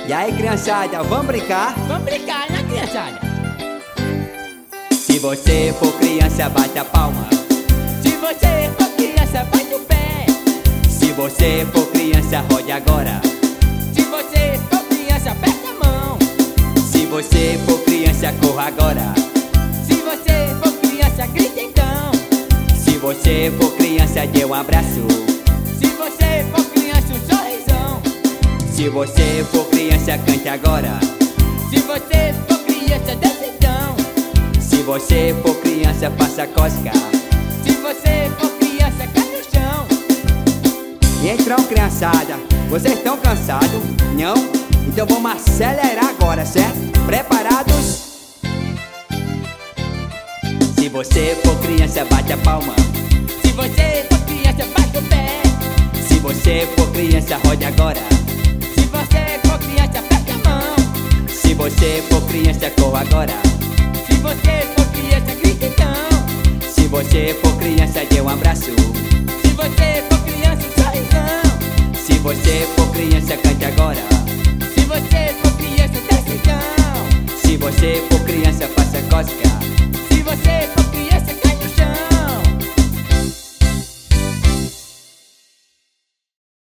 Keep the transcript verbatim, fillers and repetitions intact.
E aí, criançada, vamos brincar? Vamos brincar, né, criançada? Se você for criança, bate a palma. Se você for criança, bate o pé. Se você for criança, rode agora. Se você for criança, aperta a mão. Se você for criança, corra agora. Se você for criança, grita então. Se você for criança, dê um abraço. Se você for criança, um sorrisão. Se você for criança, cante agora. Se você for criança, dança então. Se você for criança, faça cosca. Se você for criança, cai no chão. E então, criançada, vocês estão cansados? Não? Então vamos acelerar agora, certo? Preparados? Se você for criança, bate a palma. Se você for criança, bate o pé. Se você for criança, rode agora. Se você for criança, aperta a mão. Se você for criança, corra agora. Se você for criança, grita então. Se você for criança, dê um abraço. Se você for criança, um sorrisão. Se você for criança, cante agora. Se você for criança, dança então. Se você for criança, faça cosca. Se você for